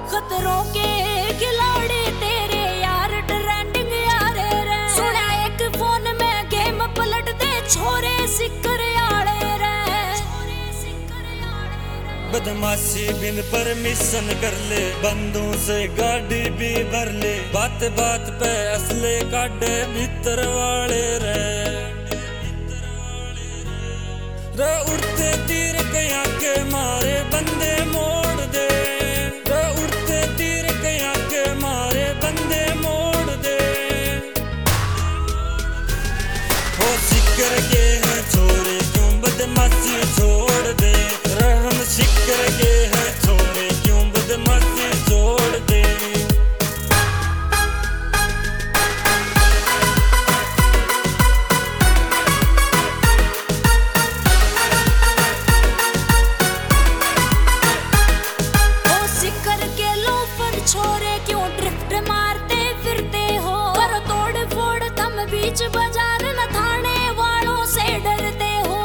खतरों के खिलाड़ी तेरे यार ट्रेंडिंग यारे रे। सुना एक फोन में गेम पलट दे छोरे सिक्कर आड़े रे। बदमाशी बिन परमिशन कर ले, बंदों से गाड़ी भी भर ले, बात बात पे असले काटे भीतर वाले रे। उड़ते तीर कया के मारे बंदे मोड़ दे, उड़ते तीर कया के मारे बंदे मोड़ दे। हो सिक्कर के हैं छोरे क्यों बदमाशी छोड़ दे, हम सिक्कर के हैं छोरे क्यों बदमाशी छोड़ दे। छोरे क्यों ड्रिफ्ट मारते फिरते हो, करो तोड़ फोड़ तुम बीच बाजार न थाने वालों से डरते हो।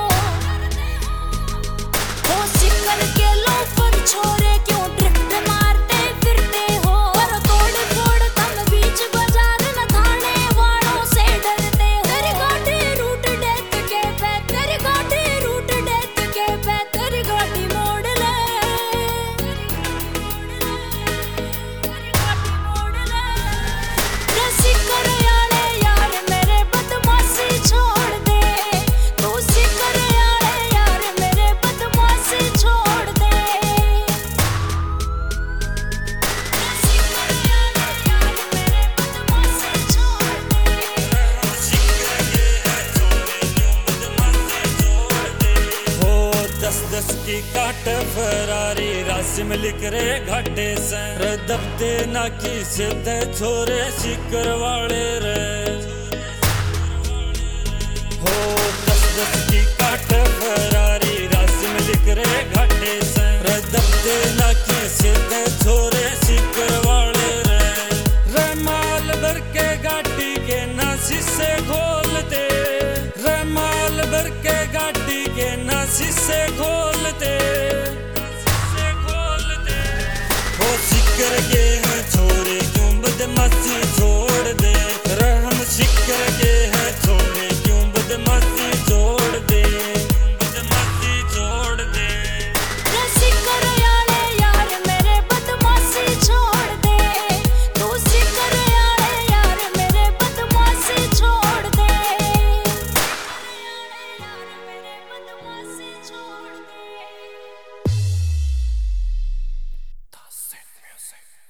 सिक्कर के लोफर छोरे क्यों ड्रिफ्ट मारते फिरते हो, करो तोड़ फोड़ तुम बीच बाजार न थाने वालों से डरते हो। तेरी गाड़ी रूट डेथ के पे, तेरी गाड़ी रूट डेथ के पे, तेरी गाड़ी मोड़ ले। सिक्कर आले यार मेरे बदमाशी छोड़ दे, तू सिक्कर आले यार मेरे बदमाशी छोड़ दे। सिक्कर आले यार मेरे बदमाशी छोड़ दे, सिक्कर के हैं छोरे क्यों बदमाशी छोड़ दे। हो 10-10 की काट फरारी राशि में लिख रहे घाटे से, दबते ना की सीधे छोरे सिक्कर वाले रे। हो 10-10 की काट फरारी राशि में लिख रहे घाटे से, दबते ना की सीधे छोरे सिक्कर वाले रे। माल भर के गाड़ी के ना शीशे खोलते, माल भर के गाड़ी के ना शीशे खोलते। हो सिक्कर के हैं छोरे क्यों बदमाशी छोड़ दे, हम सिक्कर के हैं छोरे क्यों बदमाशी छोड़ दे, बदमाशी छोड़ दे। सिक्कर आले यार मेरे बदमाशी छोड़ दे, तू सिक्कर आले यार मेरे बदमाशी छोड़ दे। यार मेरे बदमाशी छोड़ दे। Music.